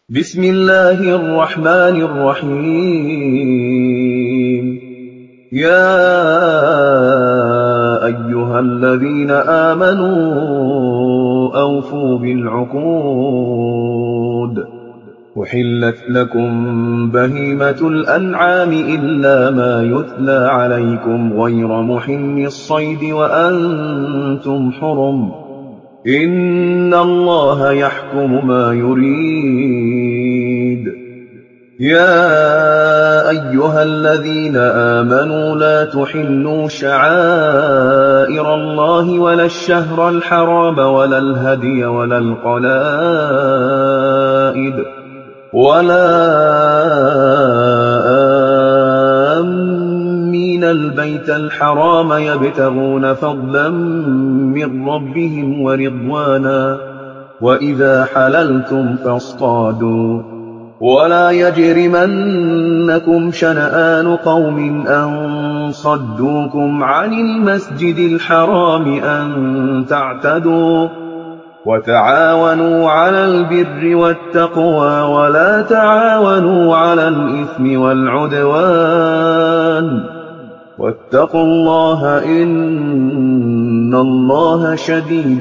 بسم الله الرحمن الرحيم. يا أيها الذين آمنوا أوفوا بالعقود. أحلت لكم بهيمة الأنعام إلا ما يتلى عليكم غير محل الصيد وأنتم حرم. إن الله يحكم ما يريد. يا أيها الذين آمنوا لا تحلوا شعائر الله ولا الشهر الحرام ولا الهدي ولا القلائد ولا آمين البيت الحرام يبتغون فضلا من ربهم ورضوانا وإذا حللتم فاصطادوا ولا يجرمنكم شنآن قوم أن صدوكم عن المسجد الحرام أن تعتدوا وتعاونوا على البر والتقوى ولا تعاونوا على الإثم والعدوان واتقوا الله إن الله شديد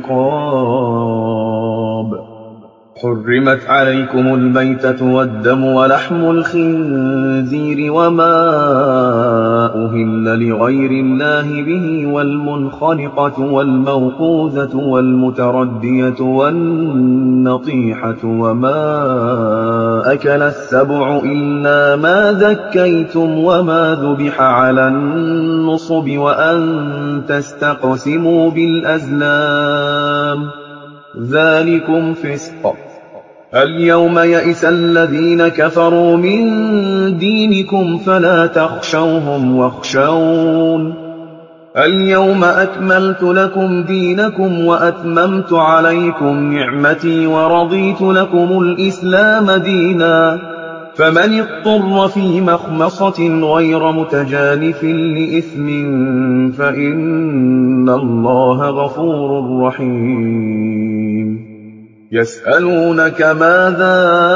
العقاب. حرمت عليكم الميتة والدم ولحم الخنزير وما أهل لغير الله به والمنخنقة والموقوذة والمتردية والنطيحة وما أكل السبع إلا ما ذكيتم وما ذبح على النصب وأن تستقسموا بالأزلام ذلكم فسق. اليوم يئس الذين كفروا من دينكم فلا تخشوهم واخشون. اليوم أكملت لكم دينكم وأتممت عليكم نعمتي ورضيت لكم الإسلام دينا. فمن اضطر في مخمصة غير متجانف لإثم فإن الله غفور رحيم. يسألونك ماذا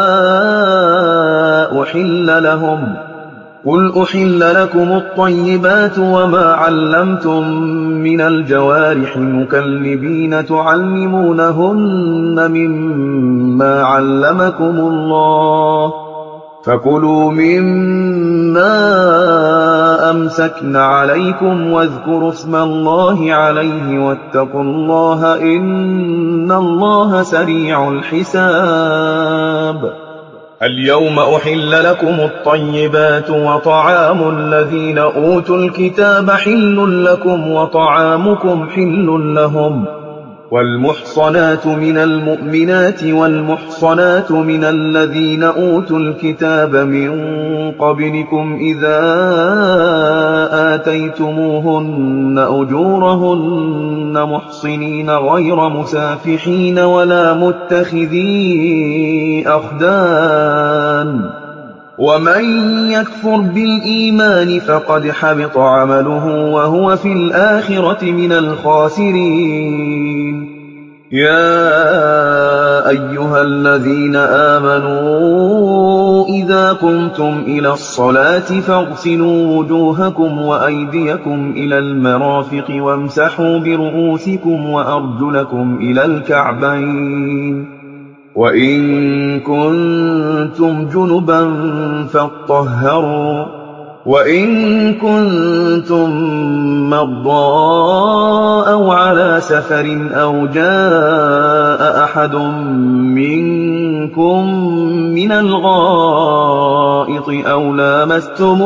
أحل لهم قل أحل لكم الطيبات وما علمتم من الجوارح مكلبين تعلمونهن مما علمكم الله فكلوا مما أمسكن عليكم واذكروا اسم الله عليه واتقوا الله إن الله سريع الحساب. اليوم أحل لكم الطيبات وطعام الذين أوتوا الكتاب حل لكم وطعامكم حل لهم والمحصنات من المؤمنات والمحصنات من الذين أوتوا الكتاب من قبلكم إذا آتيتموهن أجورهن محصنين غير مسافحين ولا متخذي أخدان ومن يكفر بالإيمان فقد حبط عمله وهو في الآخرة من الخاسرين. يا أيها الذين آمنوا إذا قمتم إلى الصلاة فاغسلوا وجوهكم وأيديكم إلى المرافق وامسحوا برؤوسكم وأرجلكم إلى الكعبين وإن كنتم جنبا فاطهروا وإن كنتم مرضى أو على سفر أو جاء أحد منكم من الغائط أو لامستم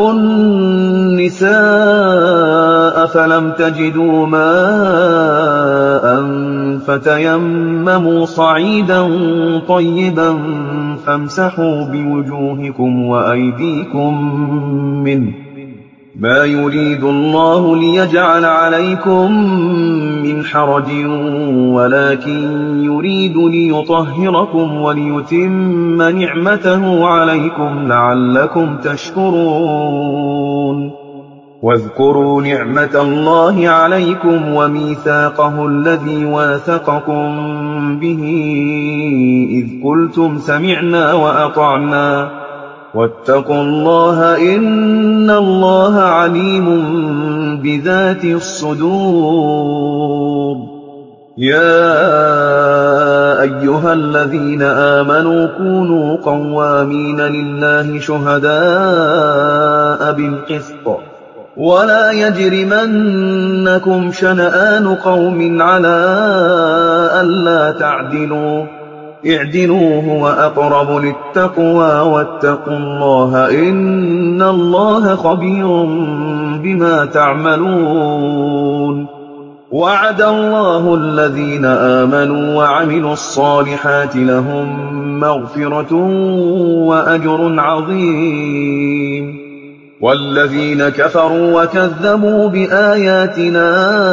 النساء فلم تجدوا ماء فتيمموا صعيدا طيبا فامسحوا بوجوهكم وأيديكم منه ما يريد الله ليجعل عليكم من حرج ولكن يريد ليطهركم وليتم نعمته عليكم لعلكم تشكرون. واذكروا نعمة الله عليكم وميثاقه الذي واثقكم به إذ قلتم سمعنا وأطعنا واتقوا الله إن الله عليم بذات الصدور. يا أيها الذين آمنوا كونوا قوامين لله شهداء بالقسط ولا يجرمنكم شنآن قوم على ألا تعدلوا اعدلوا هو أقرب للتقوى واتقوا الله إن الله خبير بما تعملون. وعد الله الذين آمنوا وعملوا الصالحات لهم مغفرة وأجر عظيم. والذين كفروا وكذبوا بآياتنا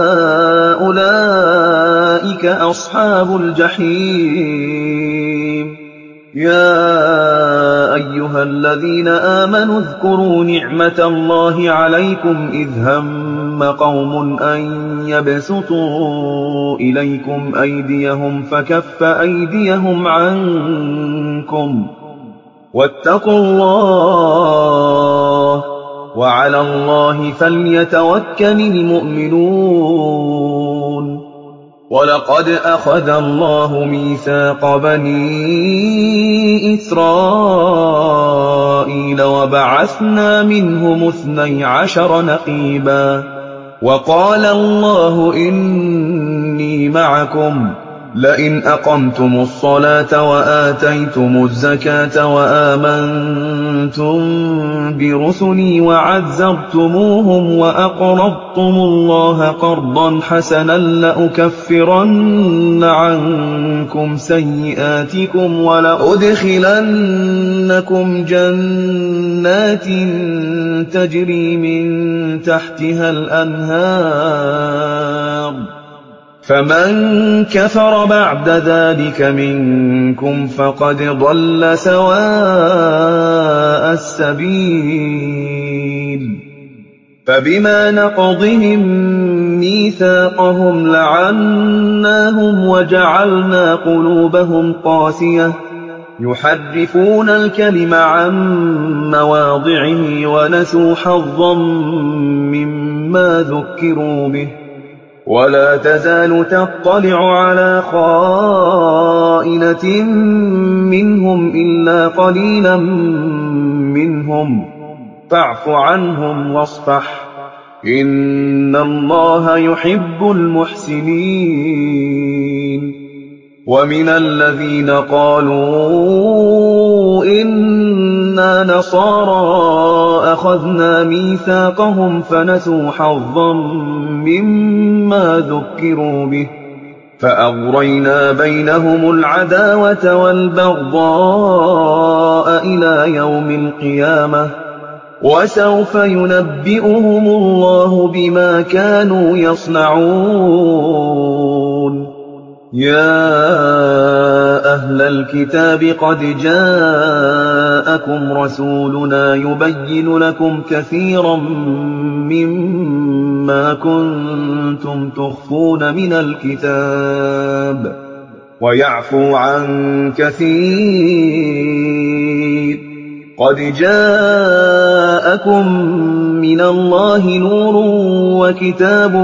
أولئك أصحاب الجحيم. يا أيها الذين آمنوا اذكروا نعمة الله عليكم إذ هم قوم أن يبسطوا إليكم أيديهم فكف أيديهم عنكم واتقوا الله وعلى الله فليتوكل المؤمنون. ولقد أخذ الله ميثاق بني إسرائيل وبعثنا منهم 12 نقيبا وقال الله إني معكم لئن أقمتم الصلاة وآتيتم الزكاة وآمنتم برسلي وعزرتموهم وأقرضتم الله قرضا حسنا لأكفرن عنكم سيئاتكم ولأدخلنكم جنات تجري من تحتها الأنهار فمن كفر بعد ذلك منكم فقد ضل سواء السبيل. فبما نقضهم ميثاقهم لعناهم وجعلنا قلوبهم قاسية يحرفون الكلم عن مواضعه ونسوا حظا مما ذكروا به ولا تزال تطلع على خائنة منهم إلا قليلا منهم فاعف عنهم واصفح إن الله يحب المحسنين. ومن الذين قالوا إنا نصارى أخذنا ميثاقهم فنسوا حظا مما ذكروا به فأغرينا بينهم العداوة والبغضاء إلى يوم القيامة وسوف ينبئهم الله بما كانوا يصنعون. يا أهل الكتاب قد جاءكم رسولنا يبين لكم كثيرا مما كنتم تخفون من الكتاب ويعفو عن كثير. قد جاءكم من الله نور وكتاب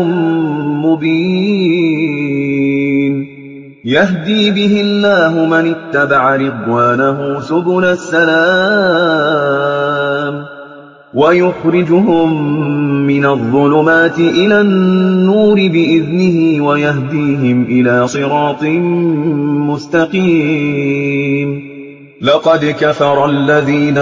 مبين يهدي به الله من اتبع رضوانه سبل السلام ويخرجهم من الظلمات إلى النور بإذنه ويهديهم إلى صراط مستقيم. لقد كفر الذين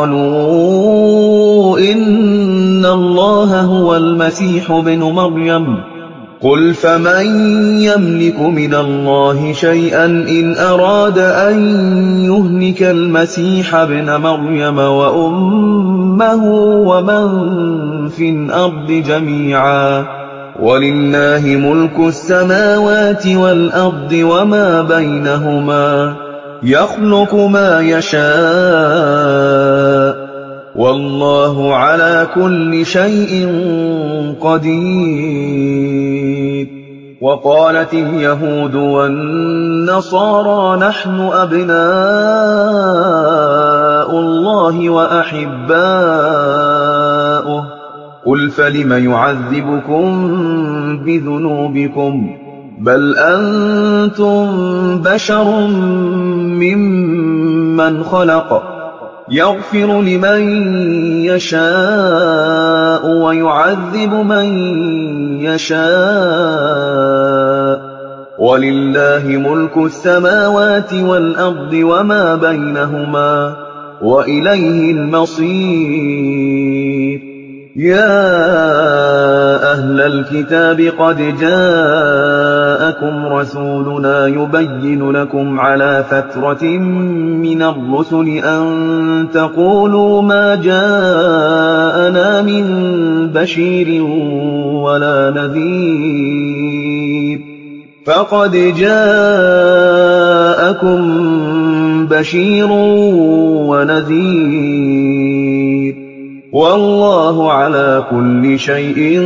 قالوا إن الله هو المسيح ابن مريم قل فمن يملك من الله شيئا إن أراد أن يهلك المسيح ابن مريم وأمه ومن في الأرض جميعا ولله ملك السماوات والأرض وما بينهما يخلق ما يشاء وَاللَّهُ عَلَىٰ كُلِّ شَيْءٍ قَدِيرٌ. وَقَالَتِ الْيَهُودُ وَالنَّصَارَىٰ نَحْنُ أَبْنَاءُ اللَّهِ وَأَحِبَّاؤُهُ ۚ قُلْ فَلِمَ يُعَذِّبُكُم بِذُنُوبِكُم ۖ بَلْ أَنتُم بَشَرٌ مِّمَّنْ خَلَقَ ۚ يَغْفِرُ لِمَن يَشَاءُ وَيُعَذِّبُ مَن يَشَاءُ ۚ وَلِلَّهِ مُلْكُ السَّمَاوَاتِ وَالْأَرْضِ وَمَا بَيْنَهُمَا ۖ وَإِلَيْهِ الْمَصِيرُ. يَا أَهْلَ الْكِتَابِ قَدْ جَاءَكُمْ رَسُولُنَا يُبَيِّنُ لَكُمْ عَلَىٰ فَتْرَةٍ مِّنَ الرُّسُلِ أَن تَقُولُوا مَا جَاءَنَا مِن بَشِيرٍ وَلَا نَذِيرٍ ۖ فَقَدْ جَاءَكُم بَشِيرٌ وَنَذِيرٌ ۗ وَاللَّهُ عَلَىٰ كُلِّ شَيْءٍ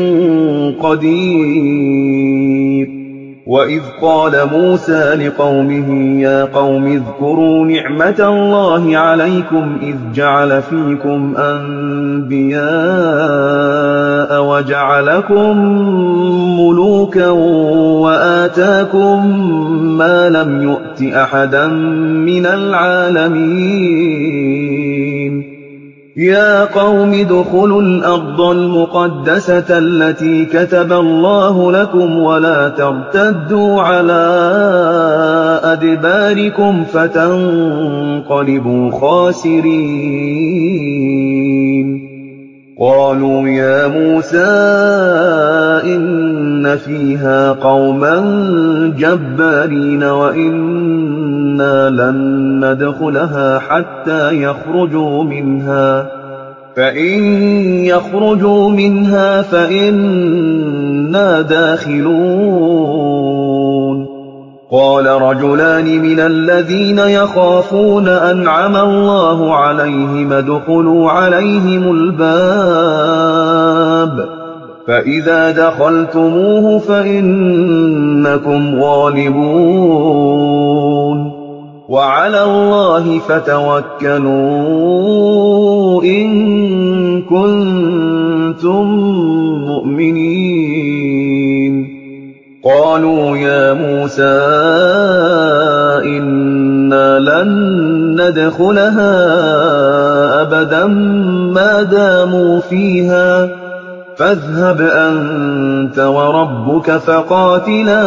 قَدِيرٌ. وَإِذْ قَالَ مُوسَىٰ لِقَوْمِهِ يَا قَوْمِ اذْكُرُوا نِعْمَةَ اللَّهِ عَلَيْكُمْ إِذْ جَعَلَ فِيكُمْ أَنبِيَاءَ وَجَعَلَكُم مُّلُوكًا وَآتَاكُم مَّا لَمْ يُؤْتِ أَحَدًا مِّنَ الْعَالَمِينَ. يَا قَوْمِ ادْخُلُوا الْأَرْضَ الْمُقَدَّسَةَ الَّتِي كَتَبَ اللَّهُ لَكُمْ وَلَا تَرْتَدُّوا عَلَىٰ أَدْبَارِكُمْ فَتَنقَلِبُوا خَاسِرِينَ. قَالُوا يَا مُوسَىٰ إِنَّ فِيهَا قَوْمًا جَبَّارِينَ وَإِنَّا لَن نَّدْخُلَهَا حَتَّىٰ يَخْرُجُوا مِنْهَا ۖ فَإِن يَخْرُجُوا مِنْهَا فَإِنَّا دَاخِلُونَ. قَالَ رَجُلَانِ مِنَ الَّذِينَ يَخَافُونَ أَنْعَمَ اللَّهُ عَلَيْهِمُ ادْخُلُوا عَلَيْهِمُ الْبَابَ فَإِذَا دَخَلْتُمُوهُ فَإِنَّكُمْ غَالِبُونَ وَعَلَى اللَّهِ فَتَوَكَّلُوا إِن كُنتُم مُّؤْمِنِينَ. قَالُوا يَا مُوسَىٰ إِنَّا لَن نَّدْخُلَهَا أَبَدًا مَّا دَامُوا فِيهَا فَاذْهَبْ أَنتَ وَرَبُّكَ فَقَاتِلَا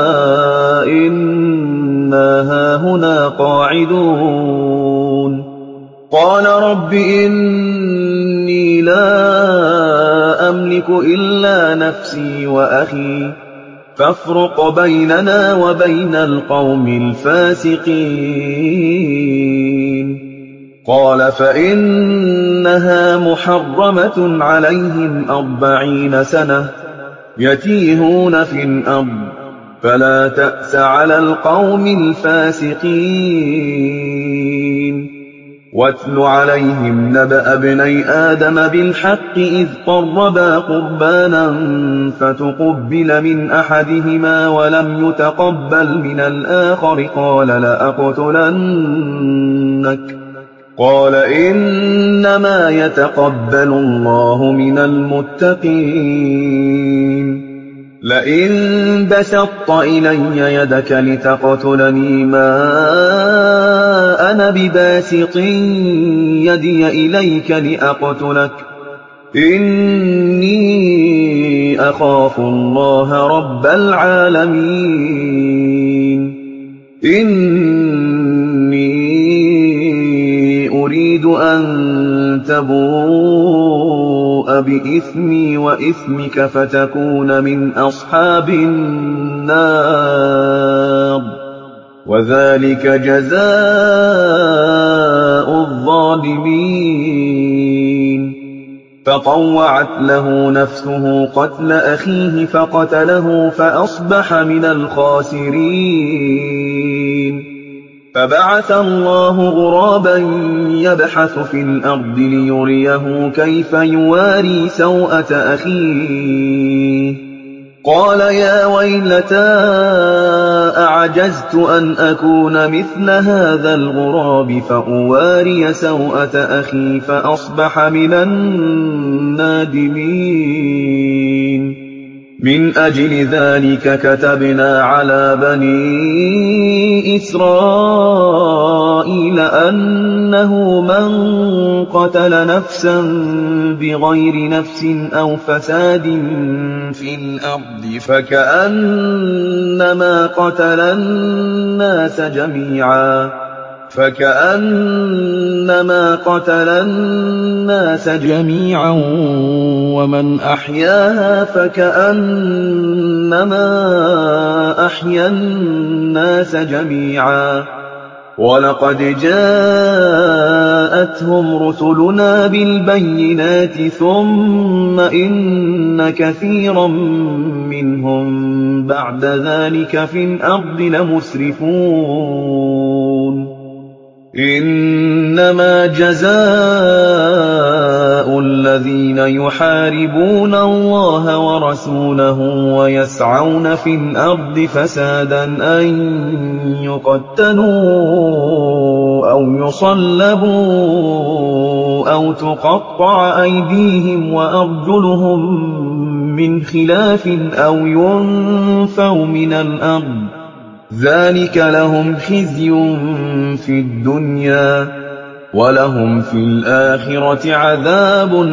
إِنَّا هَاهُنَا قَاعِدُونَ. قَالَ رَبِّ إِنِّي لَا أَمْلِكُ إِلَّا نَفْسِي وَأَخِي فَافْرُقْ بَيْنَنَا وَبَيْنَ الْقَوْمِ الْفَاسِقِينَ. قَالَ فَإِنَّهَا مُحَرَّمَةٌ عَلَيْهِمْ 40 سَنَةً يَتِيهُونَ فِي الْأَرْضِ فَلَا تَأْسَ عَلَى الْقَوْمِ الْفَاسِقِينَ. وَاتْلُ عَلَيْهِمْ نَبَأَ ابْنَيْ آدَمَ بِالْحَقِّ إِذْ قَرَّبَا قُرْبَانًا فَتُقُبِّلَ مِنْ أَحَدِهِمَا وَلَمْ يُتَقَبَّلْ مِنَ الْآخَرِ قَالَ لَأَقْتُلَنَّكَ قَالَ إِنَّمَا يَتَقَبَّلُ اللَّهُ مِنَ الْمُتَّقِينَ. لَئِن بَسَطتَ إِلَيَّ يَدَكَ لِتَقْتُلَنِي مَا أَنَا بِبَاسِطٍ يَدِيَ إِلَيْكَ لِأَقْتُلَكَ إِنِّي أَخَافُ اللَّهَ رَبَّ الْعَالَمِينَ. إِنِّي أُرِيدُ أَن تَبُوءَ بِإِثْمِي وَإِثْمِكَ فَتَكُونَ مِنْ أَصْحَابِ النَّارِ ۚ وَذَٰلِكَ جَزَاءُ الظَّالِمِينَ. فَطَوَّعَتْ لَهُ نَفْسُهُ قَتْلَ أَخِيهِ فَقَتَلَهُ فَأَصْبَحَ مِنَ الْخَاسِرِينَ. فبعث الله غرابا يبحث في الأرض ليريه كيف يواري سوءة أخيه قال يا ويلتى أعجزت أن أكون مثل هذا الغراب فأواري سوءة أخي فأصبح من النادمين من أجل ذلك كتبنا على بني إسرائيل أنه من قتل نفسا بغير نفس أو فساد في الأرض فكأنما قتل الناس جميعا ومن أحياها فكأنما أحيا الناس جميعا ولقد جاءتهم رسلنا بالبينات ثم إن كثيرا منهم بعد ذلك في الأرض لمسرفون إنما جزاء الذين يحاربون الله ورسوله ويسعون في الأرض فسادا أن يقتلوا أو يصلبوا أو تقطع أيديهم وأرجلهم من خلاف أو ينفوا من الأرض ذلك لهم خزي في الدنيا ولهم في الآخرة عذاب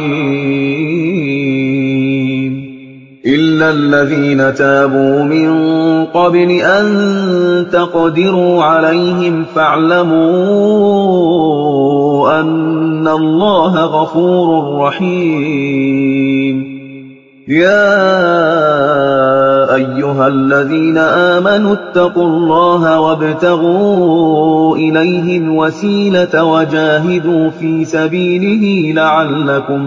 عظيم إلا الذين تابوا من قبل أن تقدروا عليهم فاعلموا أن الله غفور رحيم يا أيها الذين آمنوا اتقوا الله وابتغوا إليه الوسيلة وجاهدوا في سبيله لعلكم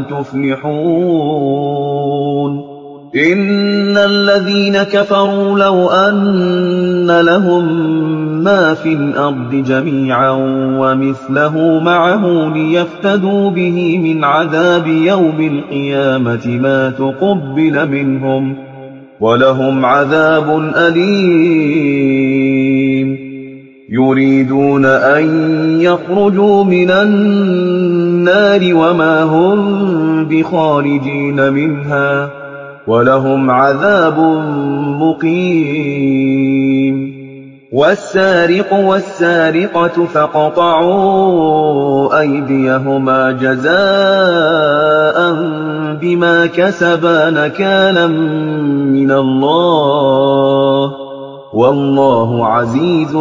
تفلحون إن الذين كفروا لو أن لهم ما في الأرض جميعا ومثله معه ليفتدوا به من عذاب يوم القيامة ما تقبل منهم ولهم عذاب أليم يريدون أن يخرجوا من النار وما هم بخارجين منها ولهم عذاب مقيم والسارق والسارقة فاقطعوا أيديهما جزاء بما كسبا نكالا من الله والله عزيز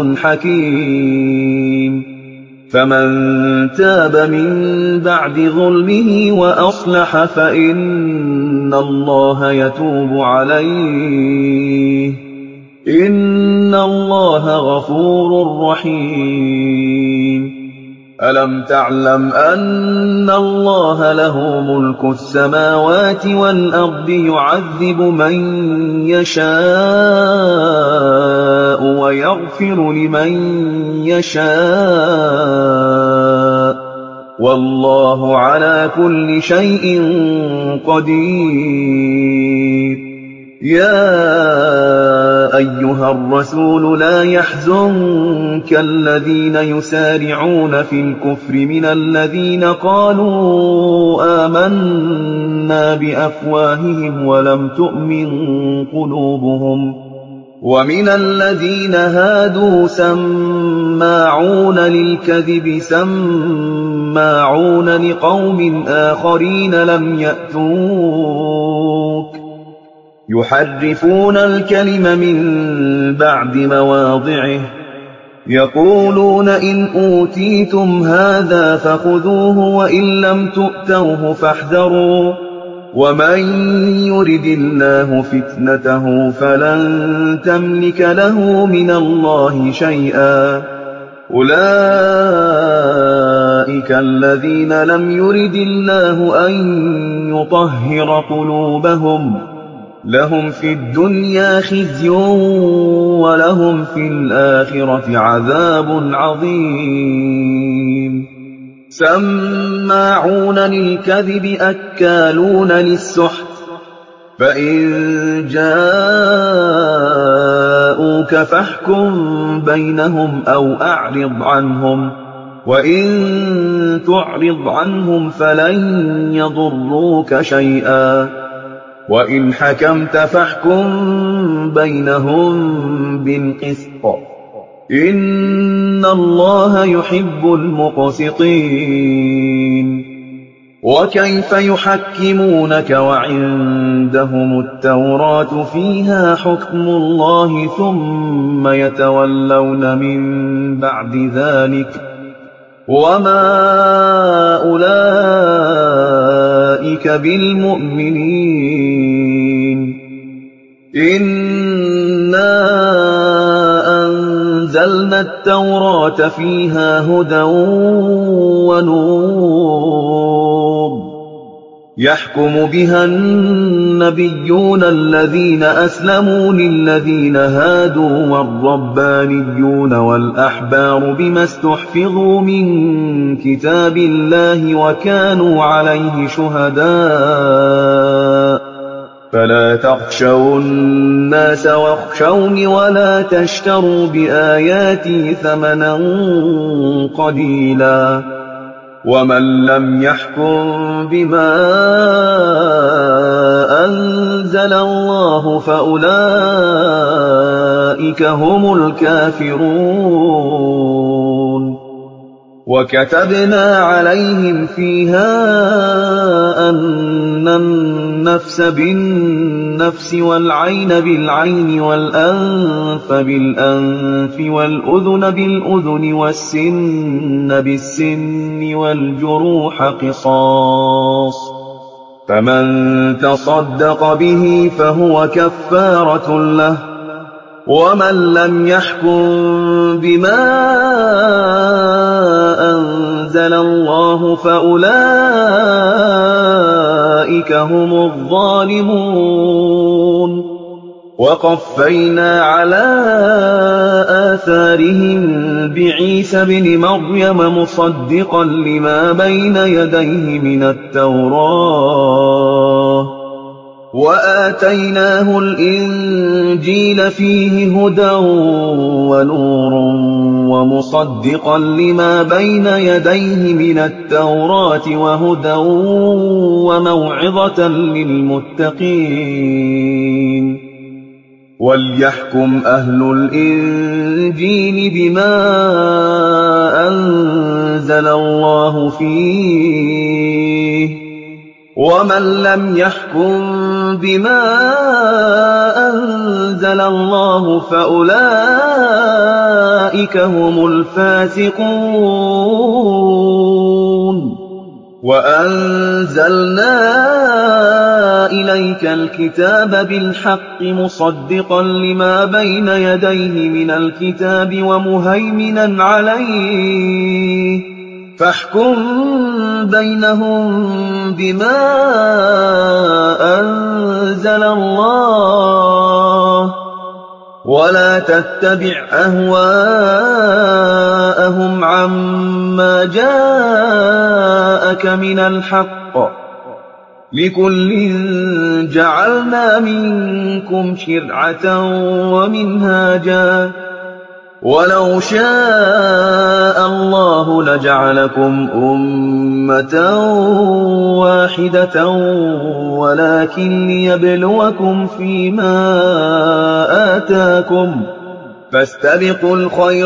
حكيم فمن تاب من بعد ظلمه وأصلح فإن الله يتوب عليه إن الله غفور رحيم ألم تعلم أن الله له ملك السماوات والأرض يعذب من يشاء ويغفر لمن يشاء والله على كل شيء قدير يا أيها الرسول لا يحزنك الذين يسارعون في الكفر من الذين قالوا آمنا بأفواههم ولم تؤمن قلوبهم ومن الذين هادوا سماعون للكذب سماعون لقوم آخرين لم يأتوك يحرفون الكلم من بعد مواضعه يقولون إن أوتيتم هذا فخذوه وإن لم تؤتوه فاحذروا ومن يرد الله فتنته فلن تملك له من الله شيئا أولئك الذين لم يرد الله أن يطهر قلوبهم لهم في الدنيا خزي ولهم في الآخرة عذاب عظيم سماعون للكذب أكالون للسحت فإن جاءوك فاحكم بينهم أو أعرض عنهم وإن تعرض عنهم فلن يضروك شيئا وإن حكمت فاحكم بينهم بالقسط إن الله يحب المقسطين وكيف يحكمونك وعندهم التوراة فيها حكم الله ثم يتولون من بعد ذلك وما أولئك بالمؤمنين إنا أنزلنا التوراة فيها هدى ونور يحكم بها النبيون الذين أسلموا للذين هادوا والربانيون والأحبار بما استحفظوا من كتاب الله وكانوا عليه شهداء فلا تخشوا الناس واخشوني ولا تشتروا بآياتي ثمنا قليلا ومن لم يحكم بما أنزل الله فأولئك هم الكافرون وكتبنا عليهم فيها أن النفس بالنفس والعين بالعين والأنف بالأنف والأذن بالأذن والسن بالسن والجروح قصاص فمن تصدق به فهو كفارة له ومن لم يحكم بما أنزل الله فأولئك هم الظالمون وقفينا على آثارهم بعيسى بن مريم مصدقا لما بين يديه من التوراة وآتيناه الإنجيل فيه هدى ونور ومصدقا لما بين يديه من التوراة وهدى وموعظة للمتقين وليحكم أهل الإنجيل بما أنزل الله فيه ومن لم يحكم بما أنزل الله فأولئك هم الفاسقون وأنزلنا إليك الكتاب بالحق مصدقا لما بين يديه من الكتاب ومهيمنا عليه فاحكم بينهم بما أنزل الله ولا تتبع أهواءهم عما جاءك من الحق لكل جعلنا منكم شرعة ومنهاجا ولو شاء الله لجعلكم أمة واحدة ولكن ليبلوكم فيما آتاكم فاستبقوا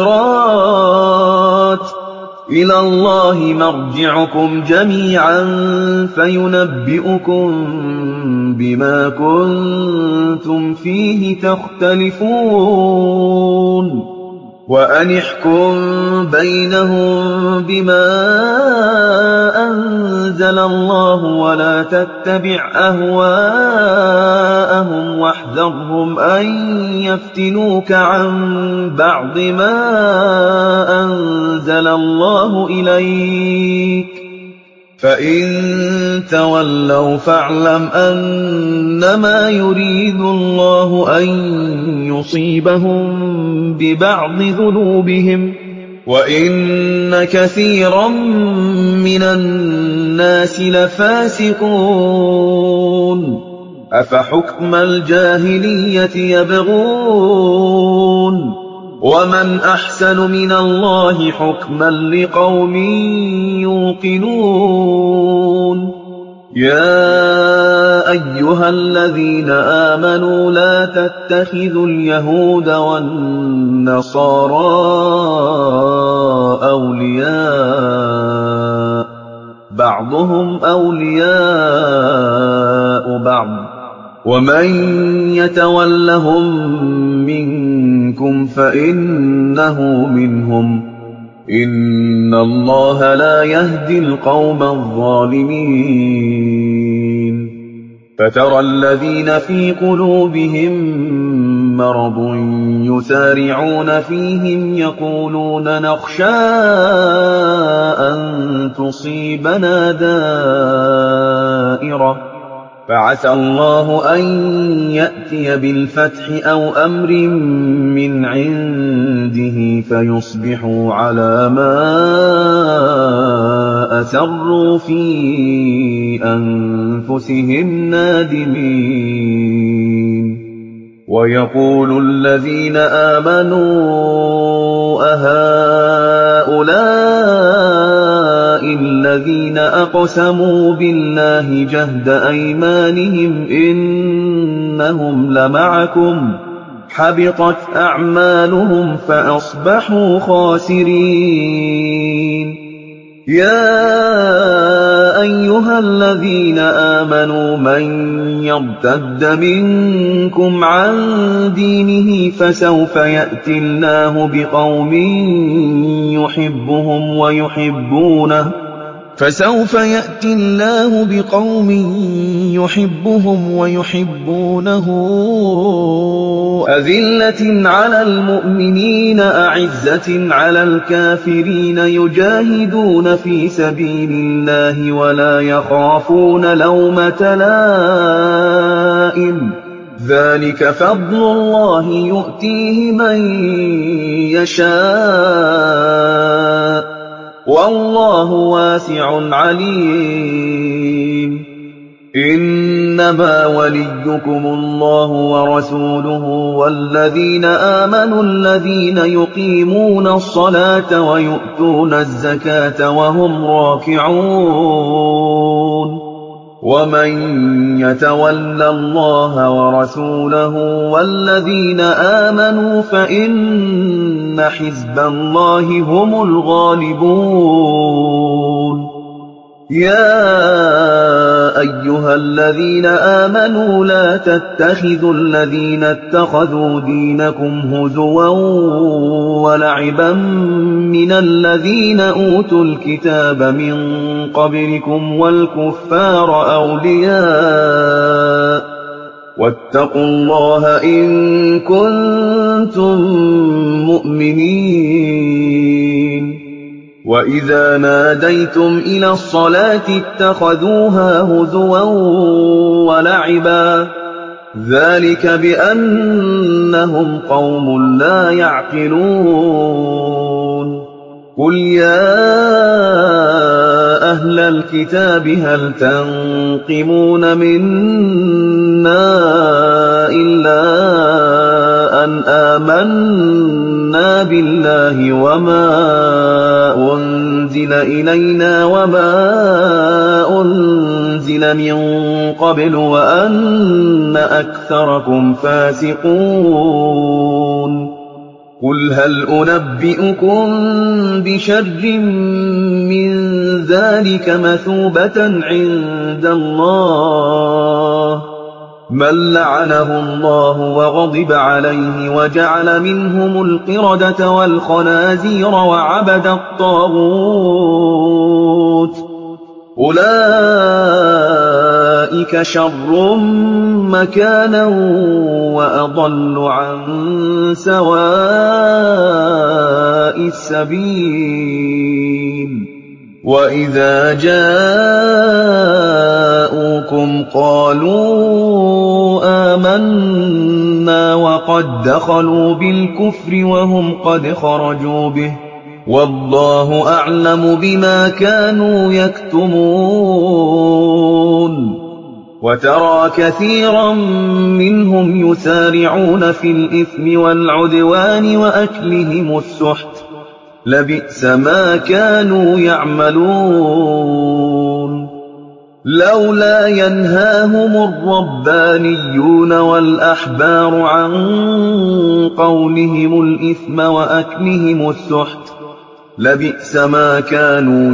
الخيرات إلى الله مرجعكم جميعا فينبئكم بما كنتم فيه تختلفون وأن احكم بينهم بما أنزل الله ولا تتبع أهواءهم واحذرهم أن يفتنوك عن بعض ما أنزل الله إليك فَإِن تَوَلَّوْا فَاعْلَمْ أَنَّمَا يُرِيدُ اللَّهُ أَن يُصِيبَهُم بِبَعْضِ ذُنُوبِهِمْ ۗ وَإِنَّ كَثِيرًا مِّنَ النَّاسِ لَفَاسِقُونَ أَفَحُكْمَ الْجَاهِلِيَّةِ يَبْغُونَ وَمَنْ أَحْسَنُ مِنَ اللَّهِ حُكْمًا لِّقَوْمٍ يُوقِنُونَ يَا أَيُّهَا الَّذِينَ آمَنُوا لَا تَتَّخِذُوا الْيَهُودَ وَالنَّصَارَىٰ أَوْلِيَاءَ ۘ بَعْضُهُمْ أَوْلِيَاءُ بَعْضٍ ۚ وَمَن يَتَوَلَّهُم مِّنكُمْ فَإِنَّهُ مِنْهُمْ ۗ إِنَّ اللَّهَ لَا يَهْدِي الْقَوْمَ الظَّالِمِينَ فَتَرَى الَّذِينَ فِي قُلُوبِهِم مَّرَضٌ يُسَارِعُونَ فِيهِمْ يَقُولُونَ نَخْشَىٰ أَن تُصِيبَنَا دَائِرَةٌ ۚ فَعَسَى اللَّهُ أَن يَأْتِيَ بِالْفَتْحِ أَوْ أَمْرٍ مِّنْ عِندِهِ فَيُصْبِحُوا عَلَىٰ مَا أَسَرُّوا فِي أَنفُسِهِمْ نَادِمِينَ وَيَقُولُ الَّذِينَ آمَنُوا أَهَٰؤُلَاءِ الَّذِينَ أَقْسَمُوا بِاللَّهِ جَهْدَ أَيْمَانِهِمْ إِنَّهُمْ لَمَعَكُمْ ۚ حَبِطَتْ أَعْمَالُهُمْ فَأَصْبَحُوا خَاسِرِينَ يَا أَيُّهَا الَّذِينَ آمَنُوا مَن يَرْتَدَّ مِنكُمْ عَن دِينِهِ فَسَوْفَ يَأْتِي اللَّهُ بِقَوْمٍ يُحِبُّهُمْ وَيُحِبُّونَهُ أَذِلَّةٍ عَلَى الْمُؤْمِنِينَ أَعِزَّةٍ عَلَى الْكَافِرِينَ يُجَاهِدُونَ فِي سَبِيلِ اللَّهِ وَلَا يَخَافُونَ لَوْمَةَ لَائِمٍ ۚ ذَٰلِكَ فَضْلُ اللَّهِ يُؤْتِيهِ مَن يَشَاءُ ۚ وَاللَّهُ وَاسِعٌ عَلِيمٌ إِنَّمَا وَلِيُّكُمُ اللَّهُ وَرَسُولُهُ وَالَّذِينَ آمَنُوا الَّذِينَ يُقِيمُونَ الصَّلَاةَ وَيُؤْتُونَ الزَّكَاةَ وَهُمْ رَاكِعُونَ وَمَن يَتَوَلَّ اللَّهَ وَرَسُولَهُ وَالَّذِينَ آمَنُوا فَإِنَّ حِزْبَ اللَّهِ هُمُ الْغَالِبُونَ يَا أَيُّهَا الَّذِينَ آمَنُوا لَا تَتَّخِذُوا الَّذِينَ اتَّخَذُوا دِينَكُمْ هُزُوًا وَلَعِبًا مِّنَ الَّذِينَ أُوتُوا الْكِتَابَ مِن قَبْلِكُمْ وَالْكُفَّارَ أَوْلِيَاءَ ۚ وَاتَّقُوا اللَّهَ إِن كُنتُم مُّؤْمِنِينَ وَإِذَا نَادَيْتُمْ إِلَى الصَّلَاةِ اتَّخَذُوهَا هُزُوًا وَلَعِبًا ۚ ذَٰلِكَ بِأَنَّهُمْ قَوْمٌ لَّا يَعْقِلُونَ قُلْ يَا أَهْلَ الْكِتَابِ هَلْ تَنقِمُونَ مِنَّا إِلَّا أَنْ آمَنَّا بِاللَّهِ وَمَا أُنزِلَ إِلَيْنَا وَمَا أُنزِلَ مِن قَبْلُ وَأَنَّ أَكْثَرَكُمْ فَاسِقُونَ قُلْ هَلْ أُنَبِّئُكُم بِشَرٍّ مِّن ذَٰلِكَ مَثُوبَةً عِندَ اللَّهِ مَن لَّعَنَهُ اللَّهُ وَغَضِبَ عَلَيْهِ وَجَعَلَ مِنْهُمُ الْقِرَدَةَ وَالْخَنَازِيرَ وَعَبَدَ الطَّاغُوتَ ۚ أُولَٰئِكَ شَرٌّ مَّكَانًا وَأَضَلُّ عَن سَوَاءِ السَّبِيلِ وَإِذَا جَاءُوكُمْ قَالُوا آمَنَّا وَقَدْ دَخَلُوا بِالْكُفْرِ وَهُمْ قَدْ خَرَجُوا بِهِ ۚ وَاللَّهُ أَعْلَمُ بِمَا كَانُوا يَكْتُمُونَ وَتَرَىٰ كَثِيرًا مِّنْهُمْ يُسَارِعُونَ فِي الْإِثْمِ وَالْعُدْوَانِ وَأَكْلِهِمُ السُّحْتَ ۚ لَبِئْسَ مَا كَانُوا يَعْمَلُونَ لَوْلَا يَنْهَاهُمُ الرَّبَّانِيُّونَ وَالْأَحْبَارُ عَن قَوْلِهِمُ الْإِثْمَ وَأَكْلِهِمُ السُّحْتَ ۚ لَبِئْسَ ما كانوا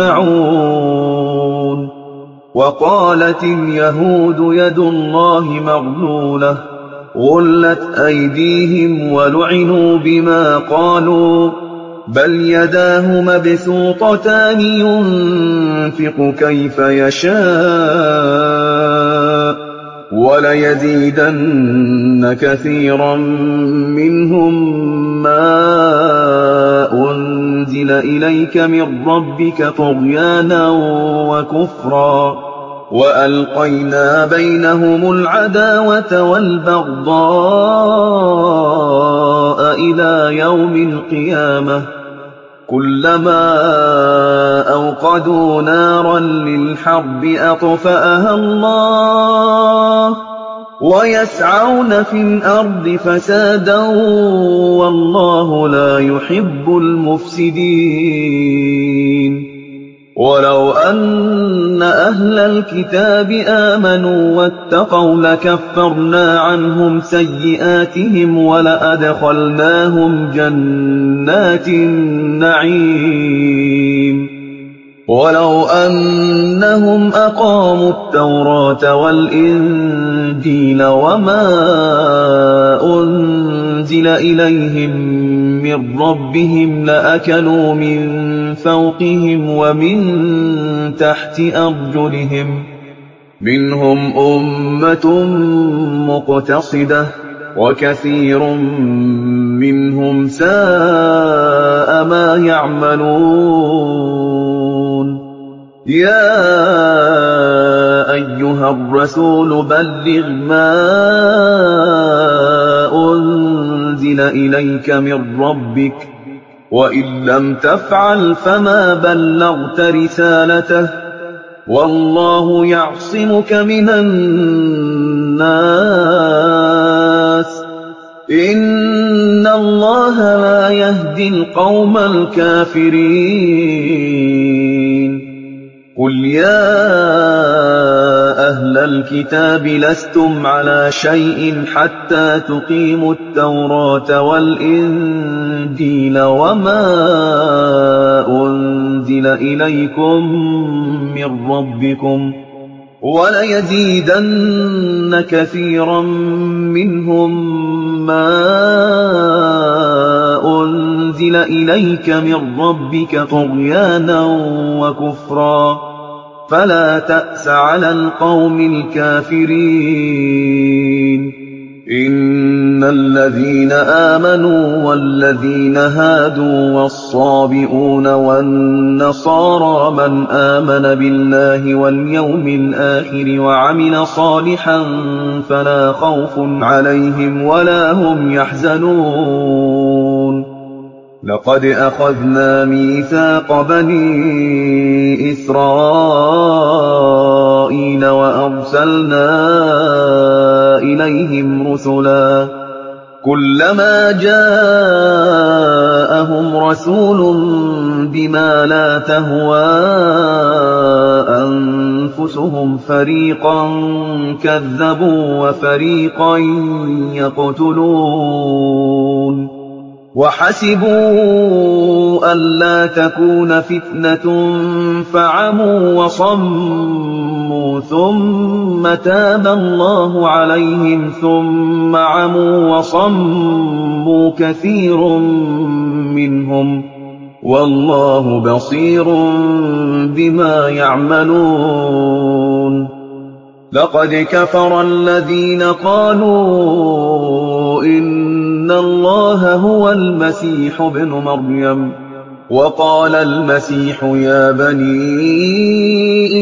يصنعون وقالت اليهود يد الله مغلولة غلت أيديهم ولعنوا بما قالوا بل يداه مبسوطتان ينفق كيف يشاء وليزيدن كثيرا منهم ما أنزل إليك من ربك طغيانا وكفرا وألقينا بينهم العداوة والبغضاء إلى يوم القيامة كلما أوقدوا نارا للحرب أطفأها الله ويسعون في الأرض فسادا والله لا يحب المفسدين ولو أن أهل الكتاب آمنوا واتقوا لكفرنا عنهم سيئاتهم ولأدخلناهم جنات النعيم ولو أنهم أقاموا التوراة والإنجيل وما أنزل إليهم من ربهم لأكلوا من فوقهم ومن تحت أرجلهم منهم أمة مقتصدة وكثير منهم ساء ما يعملون يا أيها الرسول بلغ ما أنزل إليك من ربك وإن لم تفعل فما بلغت رسالته والله يعصمك من الناس إن الله لا يهدي القوم الكافرين قل يا أهل الكتاب لستم على شيء حتى تقيموا التوراة والإنجيل وما أنزل إليكم من ربكم وليزيدن كثيرا منهم ما أنزل إليك من ربك طغيانا وكفرا فلا تأس على القوم الكافرين إن الذين آمنوا والذين هادوا والصابئون والنصارى من آمن بالله واليوم الآخر وعمل صالحا فلا خوف عليهم ولا هم يحزنون لقد أخذنا ميثاق بني إسرائيل وأرسلنا إليهم رسلا كلما جاءهم رسول بما لا تهوى أنفسهم فريقا كذبوا وفريقا يقتلون وحسبوا ألا تكون فتنة فعموا وصموا ثم تاب الله عليهم ثم عموا وصموا كثير منهم والله بصير بما يعملون لقد كفر الذين قالوا إن الله هو المسيح ابن مريم وقال المسيح يا بني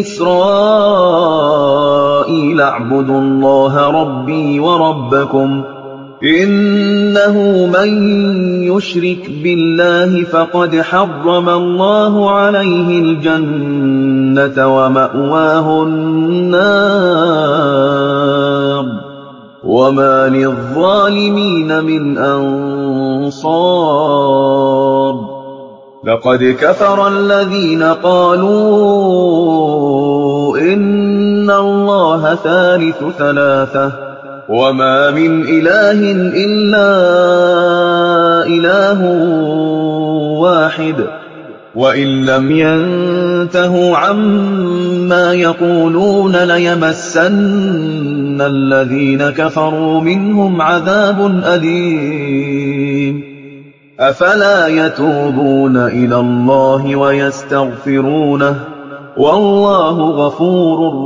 إسرائيل اعبدوا الله ربي وربكم إنه من يشرك بالله فقد حرم الله عليه الجنة ومأواه النار وما للظالمين من أنصار لقد كفر الذين قالوا إن الله ثالث ثلاثة وما من إله إلا إله واحد وإن لم ينتهوا عما يقولون ليمسن الذين كفروا منهم عذاب أليم أفلا يتوبون إلى الله ويستغفرونه والله غفور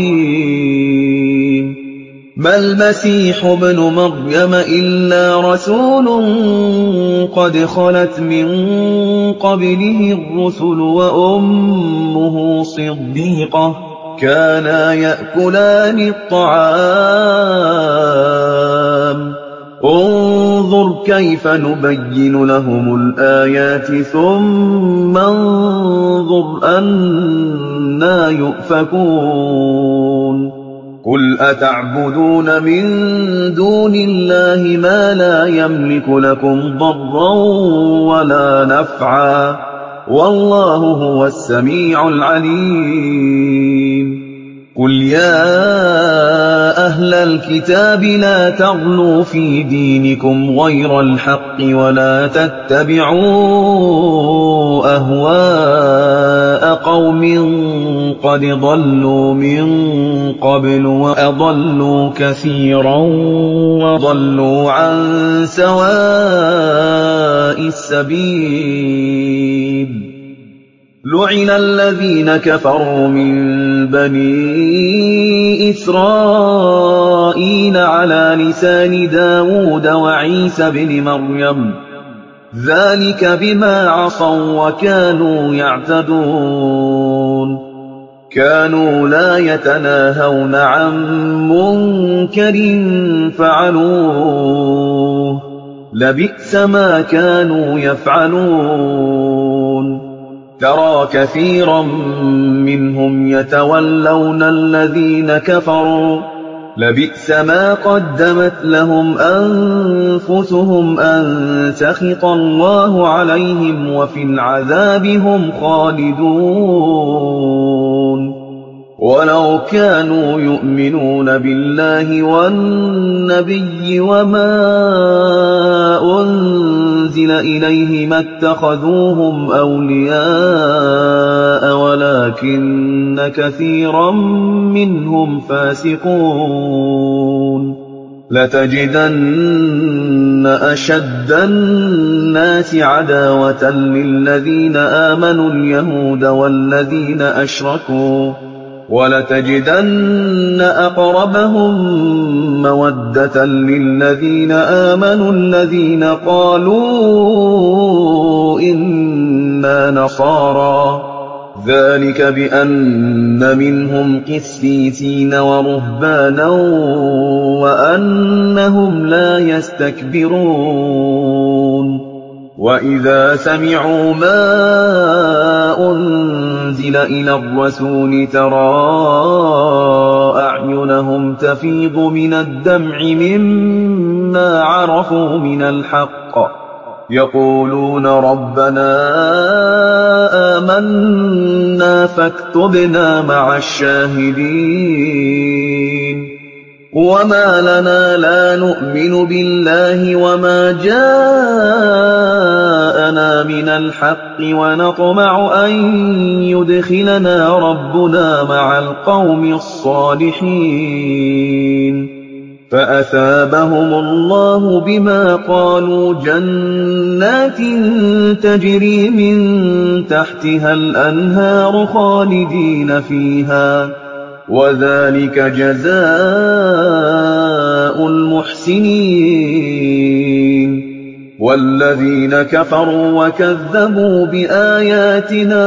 رحيم ما المسيح ابن مريم إلا رسول قد خلت من قبله الرسل وأمه صديقة كانا يأكلان الطعام انظر كيف نبين لهم الآيات ثم انظر أنى يؤفكون قل أتعبدون من دون الله ما لا يملك لكم ضرا ولا نفعا والله هو السميع العليم قل يا أهل الكتاب لا تغلوا في دينكم غير الحق ولا تتبعوا أهواء قوم قد ضلوا من قبل وأضلوا كثيرا وضلوا عن سواء السبيل لعن الذين كفروا من بني إسرائيل على لسان داود وعيسى بن مريم ذلك بما عصوا وكانوا يعتدون كانوا لا يتناهون عن منكر فعلوه لبئس ما كانوا يفعلون ترى كثيرا منهم يتولون الذين كفروا لبئس ما قدمت لهم أنفسهم أن سخط الله عليهم وفي العذاب هم خالدون ولو كانوا يؤمنون بالله والنبي وما أنزل إليه ما اتخذوهم أولياء ولكن كثيرا منهم فاسقون لتجدن أشد الناس عداوة للذين آمنوا اليهود والذين أشركوا ولتجدن أقربهم مودة للذين آمنوا الذين قالوا إنا نصارى ذلك بأن منهم قسيسين ورهبانا وأنهم لا يستكبرون وإذا سمعوا ما أنزل إلى الرسول ترى أعينهم تفيض من الدمع مما عرفوا من الحق يقولون ربنا آمنا فاكتبنا مع الشاهدين وما لنا لا نؤمن بالله وما جاءنا من الحق ونطمع أن يدخلنا ربنا مع القوم الصالحين فأثابهم الله بما قالوا جنات تجري من تحتها الأنهار خالدين فيها وذلك جزاء المحسنين وَالَّذِينَ كَفَرُوا وَكَذَّبُوا بِآيَاتِنَا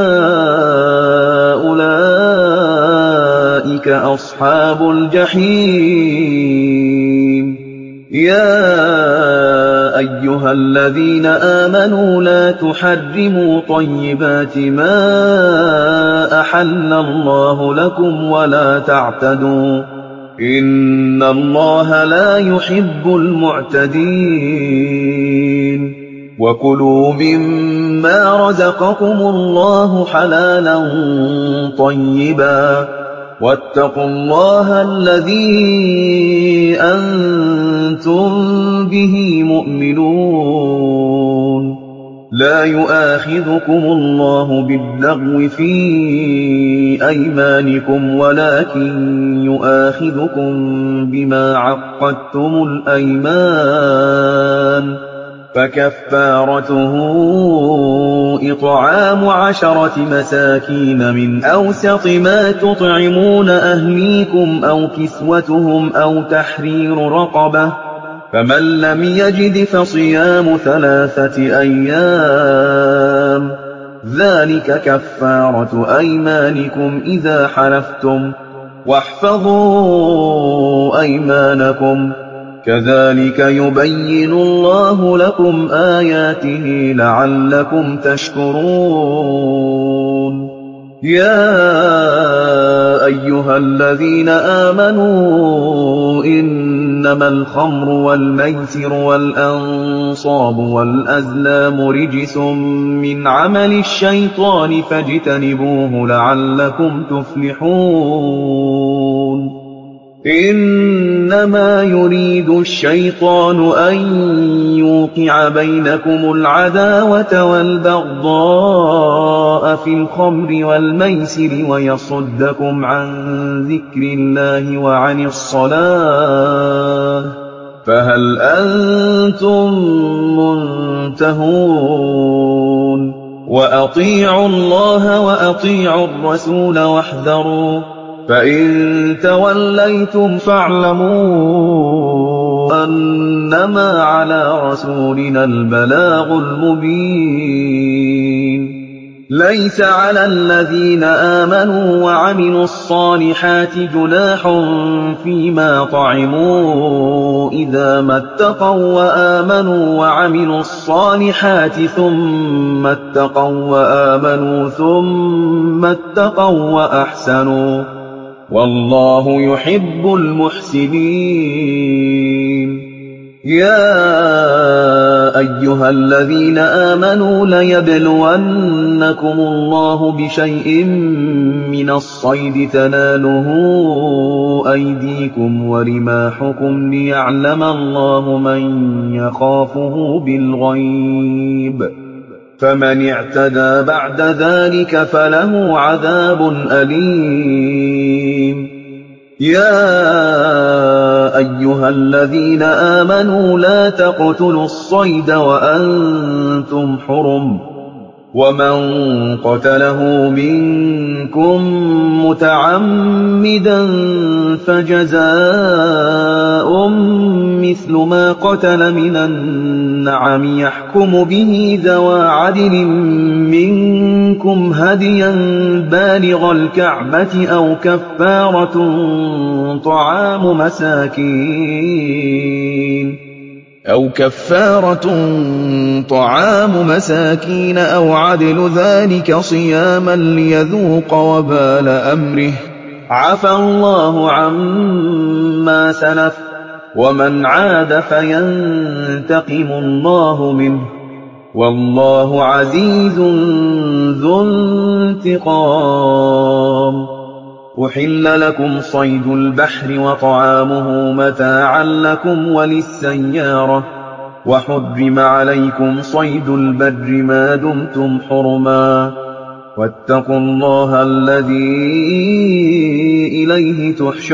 أُولَٰئِكَ أَصْحَابُ الْجَحِيمِ يَا أَيُّهَا الَّذِينَ آمَنُوا لَا تُحَرِّمُوا طَيِّبَاتِ مَا أَحَلَّ اللَّهُ لَكُمْ وَلَا تَعْتَدُوا ۚ إِنَّ اللَّهَ لَا يُحِبُّ الْمُعْتَدِينَ وَكُلُوا مِمَّا رَزَقَكُمُ اللَّهُ حَلَالًا طَيِّبًا وَاتَّقُوا اللَّهَ الَّذِي أَنتُم بِهِ مُؤْمِنُونَ لَا يُؤَاخِذُكُمُ اللَّهُ بِاللَّغْوِ فِي أَيْمَانِكُمْ وَلَٰكِن يُؤَاخِذُكُم بِمَا عَقَّدتُّمُ الْأَيْمَانَ ۖ فَكَفَّارَتُهُ إِطْعَامُ 10 مساكين من أوسط ما تطعمون أهليكم أو كسوتهم أو تحرير رقبة ۖ فمن لم يجد فصيام 3 أيام ۚ ذلك كفارة أيمانكم إذا حلفتم ۚ واحفظوا أيمانكم ۚ كذلك يبين الله لكم آياته لعلكم تشكرون يا أيها الذين آمنوا إنما الخمر والميسر والأنصاب والأزلام رجس من عمل الشيطان فاجتنبوه لعلكم تفلحون إنما يريد الشيطان أن يوقع بينكم العداوة والبغضاء في الخمر والميسر ويصدكم عن ذكر الله وعن الصلاة فهل أنتم منتهون وأطيعوا الله وأطيعوا الرسول واحذروا فإن توليتم فاعلموا أنما على رسولنا البلاغ المبين ليس على الذين آمنوا وعملوا الصالحات جناح فيما طعموا إذا ما اتقوا وآمنوا وعملوا الصالحات ثم اتقوا وآمنوا ثم اتقوا وأحسنوا والله يحب المحسنين يا أيها الذين آمنوا ليبلونكم الله بشيء من الصيد تناله أيديكم ورماحكم ليعلم الله من يخافه بالغيب فمن اعتدى بعد ذلك فله عذاب أليم يا أيها الذين آمنوا لا تقتلوا الصيد وأنتم حرم ومن قتله منكم متعمدا فجزاء مثل ما قتل من النعم يحكم به ذوى عدل منكم هديا بالغ الكعبة أو كفارة طعام مساكين أو عدل ذلك صياما ليذوق وبال أمره عفى الله عما سلف ومن عاد فينتقم الله منه والله عزيز ذو انتقام أحل لكم صيد البحر وطعامه متاعا لكم وللسيارة وحرم عليكم صيد البر ما دمتم حرما واتقوا الله الذي إليه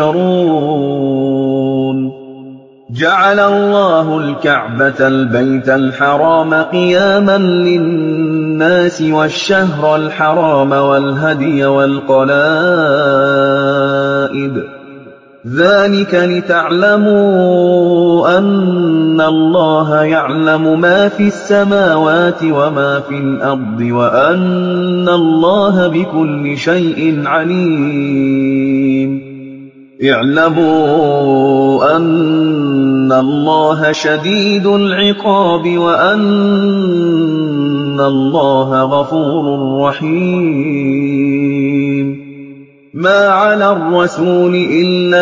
تحشرون جعل الله الكعبة البيت الحرام قياما للناس والشهر الحرام والهدي والقلائد ذَٰلِكَ لِتَعْلَمُوا أَنَّ اللَّهَ يَعْلَمُ مَا فِي السَّمَاوَاتِ وَمَا فِي الْأَرْضِ وَأَنَّ اللَّهَ بِكُلِّ شَيْءٍ عَلِيمٌ اعْلَمُوا أَنَّ اللَّهَ شَدِيدُ الْعِقَابِ وَأَنَّ اللَّهَ غَفُورٌ رَّحِيمٌ مَا عَلَى الرَّسُولِ إِلَّا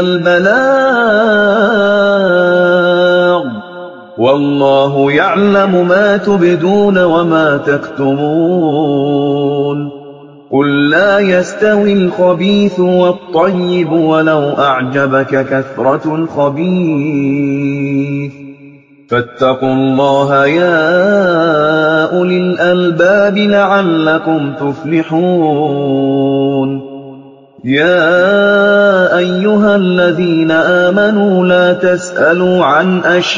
الْبَلَاغُ ۗ وَاللَّهُ يَعْلَمُ مَا تُبْدُونَ وَمَا تَكْتُمُونَ قُل لَّا يَسْتَوِي الْخَبِيثُ وَالطَّيِّبُ وَلَوْ أَعْجَبَكَ كَثْرَةُ الْخَبِيثِ ۚ فَاتَّقُوا اللَّهَ يَا أُولِي الْأَلْبَابِ لَعَلَّكُمْ تُفْلِحُونَ يَا أَيُّهَا الَّذِينَ آمَنُوا لَا تَسْأَلُوا عَنْ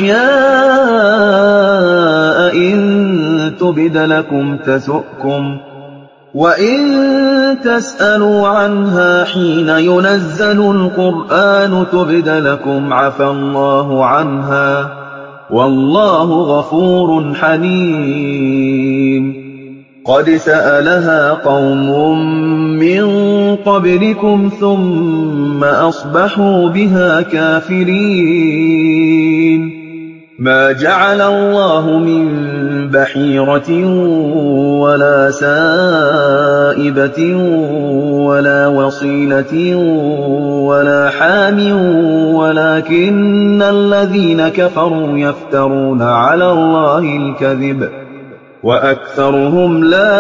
أَشْيَاءَ إِن تُبْدَ لَكُمْ تَسُؤْكُمْ وَإِن تَسْأَلُوا عَنْهَا حِينَ يُنَزَّلُ الْقُرْآنُ تُبْدَ لَكُمْ عَفَا اللَّهُ عَنْهَا ۗ وَاللَّهُ غَفُورٌ حَلِيمٌ قَدْ سَأَلَهَا قَوْمٌ مِّن قَبْلِكُمْ ثُمَّ أَصْبَحُوا بِهَا كَافِرِينَ مَا جَعَلَ اللَّهُ مِن بَحِيرَةٍ وَلَا سَائِبَةٍ وَلَا وَصِيلَةٍ وَلَا حَامٍ وَلَٰكِنَّ الَّذِينَ كَفَرُوا يَفْتَرُونَ عَلَى اللَّهِ الْكَذِبَ وَأَكْثَرُهُمْ لَا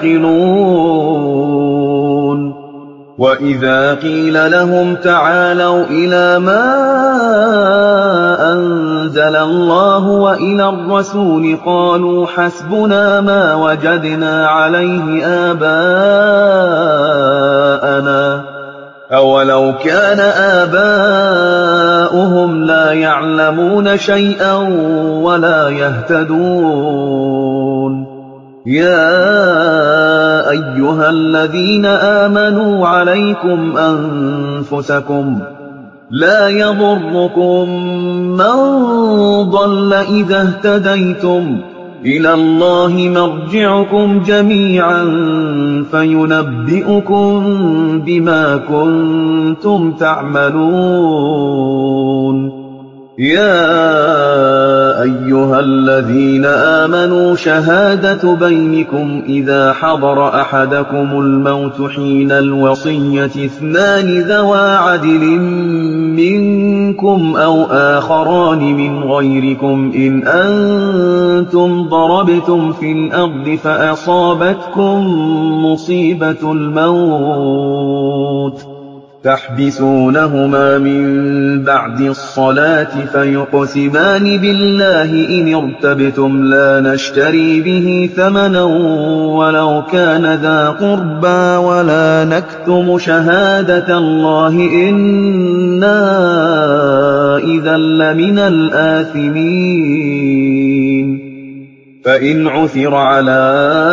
يَعْقِلُونَ وَإِذَا قِيلَ لَهُمْ تَعَالَوْا إِلَىٰ مَا أَنزَلَ اللَّهُ وَإِلَى الرَّسُولِ قَالُوا حَسْبُنَا مَا وَجَدْنَا عَلَيْهِ آبَاءَنَا ۚ أَوَلَوْ كَانَ آبَاؤُهُمْ لَا يَعْلَمُونَ شَيْئًا وَلَا يَهْتَدُونَ يَا أَيُّهَا الَّذِينَ آمَنُوا عَلَيْكُمْ أَنفُسَكُمْ ۖ لَا يَضُرُّكُم مَّن ضَلَّ إِذَا اهْتَدَيْتُمْ ۚ إِلَى اللَّهِ مَرْجِعُكُمْ جَمِيعًا فَيُنَبِّئُكُم بِمَا كُنتُمْ تَعْمَلُونَ يَا أَيُّهَا الَّذِينَ آمَنُوا شَهَادَةُ بَيْنِكُمْ إِذَا حَضَرَ أَحَدَكُمُ الْمَوْتُ حِينَ الْوَصِيَّةِ اثْنَانِ ذَوَا عَدْلٍ مِّنكُمْ أَوْ آخَرَانِ مِنْ غَيْرِكُمْ إِنْ أَنتُمْ ضَرَبْتُمْ فِي الْأَرْضِ فَأَصَابَتْكُم مُّصِيبَةُ الْمَوْتِ تَحْبِسُونَهُمَا مِن بَعْدِ الصَّلَاةِ فَيُقْسِمَانِ بِاللَّهِ إِنِ ارْتَبْتُمْ لَا نَشْتَرِي بِهِ ثَمَنًا وَلَوْ كَانَ ذَا قُرْبَىٰ وَلَا نَكْتُمُ شَهَادَةَ اللَّهِ إِنَّا إِذًا لَّمِنَ الْآثِمِينَ فَإِنْ عُثِرَ عَلَىٰ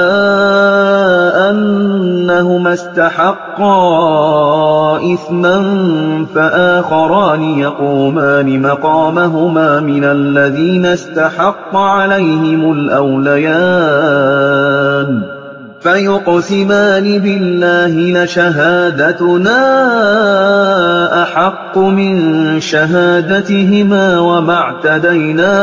أَنَّهُمَا اسْتَحَقَّا إِثْمًا فَآخَرَانِ يَقُومَانِ مَقَامَهُمَا مِنَ الَّذِينَ اسْتَحَقَّ عَلَيْهِمُ الْأَوْلَيَانِ فَيُقْسِمَانِ بِاللَّهِ لَشَهَادَتُنَا أَحَقُّ مِن شَهَادَتِهِمَا وَمَا اعْتَدَيْنَا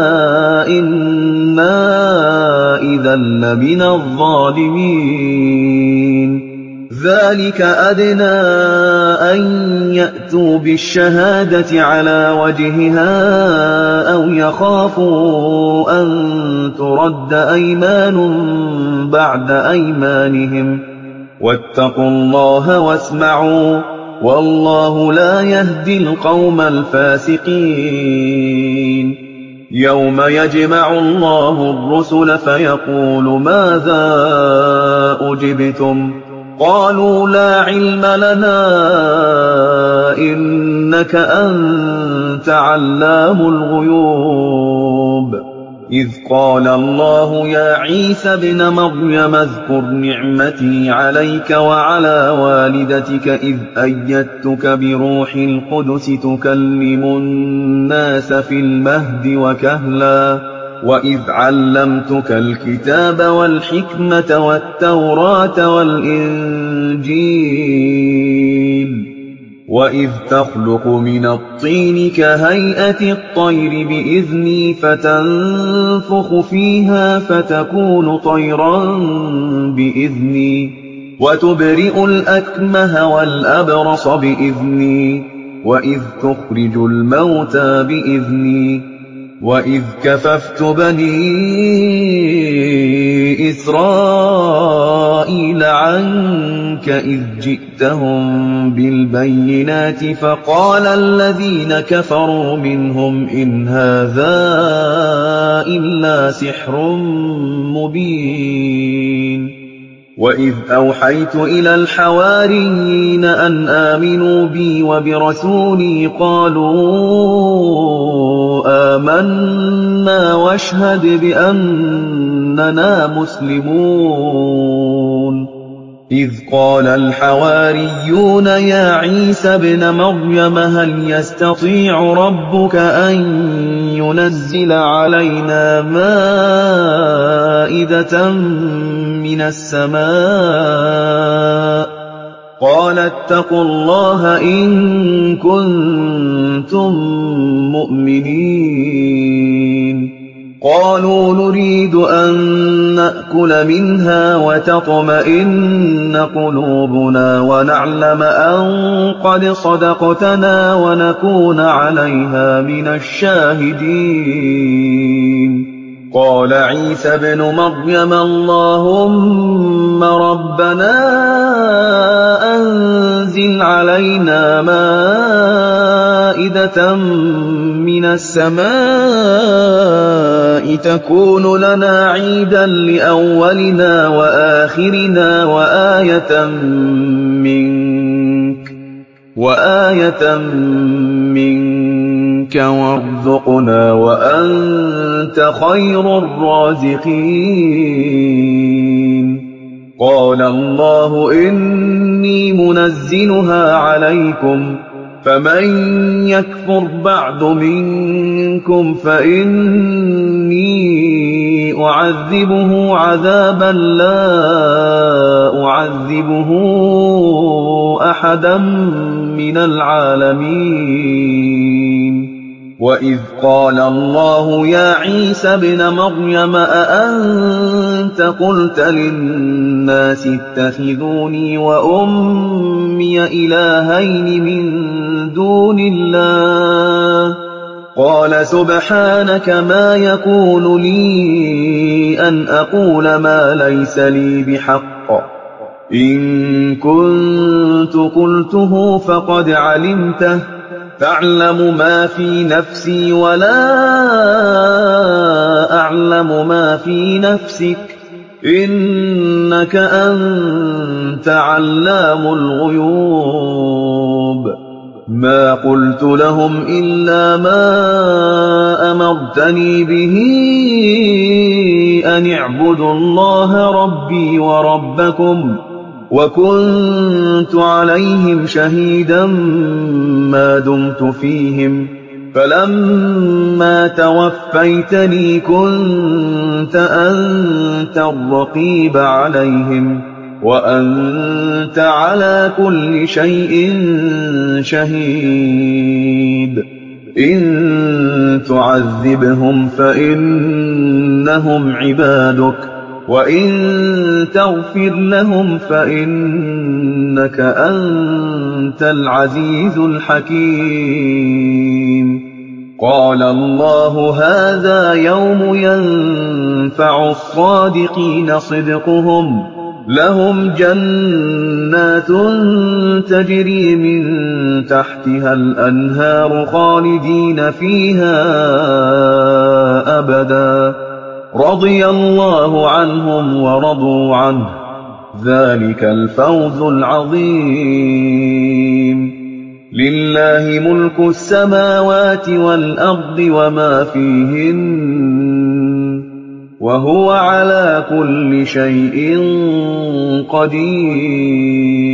إِنَّا إِذًا لَّمِنَ الظَّالِمِينَ ذَٰلِكَ أَدْنَىٰ أَن يَأْتُوا بِالشَّهَادَةِ عَلَىٰ وَجْهِهَا أَوْ يَخَافُوا أَن تُرَدَّ أَيْمَانٌ بَعْدَ أَيْمَانِهِمْ ۗ وَاتَّقُوا اللَّهَ وَاسْمَعُوا ۗ وَاللَّهُ لَا يَهْدِي الْقَوْمَ الْفَاسِقِينَ يَوْمَ يَجْمَعُ اللَّهُ الرُّسُلَ فَيَقُولُ مَاذَا أُجِبْتُمْ ۖ قَالُوا لَا عِلْمَ لَنَا إِنَّكَ أَنتَ عَلَّامُ الْغُيُوبِ إذ قال الله يا عيسى ابْنَ مَرْيَمَ اذْكُرْ نِعْمَتِي عَلَيْكَ وَعَلَىٰ وَالِدَتِكَ إِذْ أَيَّدتُّكَ بِرُوحِ الْقُدُسِ تُكَلِّمُ النَّاسَ فِي الْمَهْدِ وَكَهْلًا وَإِذْ عَلَّمْتُكَ الْكِتَابَ وَالْحِكْمَةَ وَالتَّوْرَاةَ وَالْإِنجِيلَ وَإِذْ تَخْلُقُ مِنَ الطِّينِ كَهَيْئَةِ الطَّيْرِ بِإِذْنِي فَتَنفُخُ فِيهَا فَتَكُونُ طَيْرًا بِإِذْنِي وَتُبْرِئُ الْأَكْمَهَ وَالْأَبْرَصَ بِإِذْنِي وَإِذْ تُخْرِجُ الْمَوْتَىٰ بِإِذْنِي وَإِذْ كَفَفْتُ بَنِي إِسْرَائِيلَ عَنكَ إِذْ جِئْتَهُم بِالْبَيِّنَاتِ فَقَالَ الَّذِينَ كَفَرُوا مِنْهُمْ إِنْ هَٰذَا إِلَّا سِحْرٌ مُّبِينٌ وَإِذْ أَوْحَيْتُ إِلَى الْحَوَارِيِّينَ أَنْ آمِنُوا بِي وَبِرَسُولِي قَالُوا آمَنَّا وَاشْهَدْ بِأَنَّنَا مُسْلِمُونَ إِذْ قَالَ الْحَوَارِيُّونَ يَا عِيسَى ابْنَ مَرْيَمَ هَلْ يَسْتَطِيعُ رَبُّكَ أَن يُنَزِّلَ عَلَيْنَا مَائِدَةً مِّنَ السَّمَاءِ ۖ قَالَ اتَّقُوا اللَّهَ إِن كُنتُم مُّؤْمِنِينَ قَالُوا نُرِيدُ أَن نَّأْكُلَ مِنْهَا وَتَطْمَئِنَّ قُلُوبُنَا وَنَعْلَمَ أَن قَدْ صَدَقْتَنَا وَنَكُونَ عَلَيْهَا مِنَ الشَّاهِدِينَ قَالَ عِيسَى ابْنُ مَرْيَمَ اللَّهُمَّ رَبَّنَا أَنزِلْ عَلَيْنَا مَائِدَةً مِّنَ السَّمَاءِ تَكُونُ لَنَا عِيدًا لِّأَوَّلِنَا وَآخِرِنَا وَآيَةً مِّنكَ وَارْزُقْنَا وَأَنتَ خَيْرُ الرَّازِقِينَ قَالَ اللَّهُ إِنِّي مُنَزِّلُهَا عَلَيْكُمْ فَمَن يَكْفُرْ بَعْدُ مِنكُمْ فَإِنِّي أُعَذِّبُهُ عَذَابًا لَّا أُعَذِّبُهُ أَحَدًا مِّنَ الْعَالَمِينَ وَإِذْ قَالَ اللَّهُ يَا عِيسَى ابْنَ مَرْيَمَ أَأَنتَ قُلْتَ لِلنَّاسِ اتَّخِذُونِي وَأُمِّيَ إِلَٰهَيْنِ مِن دُونِ اللَّهِ قَالَ سُبْحَانَكَ مَا يَكُونُ لِي أَنْ أَقُولَ مَا لَيْسَ لِي بِحَقٍّ إِن كُنتُ قُلْتُهُ فَقَدْ عَلِمْتَهُ تَعْلَمُ مَا فِي نَفْسِي وَلَا أَعْلَمُ مَا فِي نَفْسِكَ إِنَّكَ أَنتَ عَلَّامُ الْغُيُوبِ مَا قُلْتُ لَهُمْ إِلَّا مَا أَمَرْتَنِي بِهِ أَنِ اعْبُدُوا اللَّهَ رَبِّي وَرَبَّكُمْ وَكُنتُ عَلَيْهِمْ شَهِيدًا مَّا دُمْتُ فِيهِمْ فَلَمَّا تَوَفَّيْتَنِي كُنتَ أَنتَ الرَّقِيبَ عَلَيْهِمْ وَأَنتَ عَلَىٰ كُلِّ شَيْءٍ شَهِيدٌ إِن تُعَذِّبْهُمْ فَإِنَّهُمْ عِبَادُكَ وَإِن تَغْفِرْ لَهُمْ فَإِنَّكَ أَنتَ الْعَزِيزُ الْحَكِيمُ قَالَ اللَّهُ هَٰذَا يَوْمُ يَنفَعُ الصَّادِقِينَ صِدْقُهُمْ لَهُمْ جَنَّاتٌ تَجْرِي مِن تَحْتِهَا الْأَنْهَارُ خَالِدِينَ فِيهَا أَبَدًا رَضِيَ اللَّهُ عَنْهُمْ وَرَضُوا عَنْهُ ۚ ذَٰلِكَ الْفَوْزُ الْعَظِيمُ لِلَّهِ مُلْكُ السَّمَاوَاتِ وَالْأَرْضِ وَمَا فِيهِنَّ وَهُوَ عَلَىٰ كُلِّ شَيْءٍ قَدِيرٌ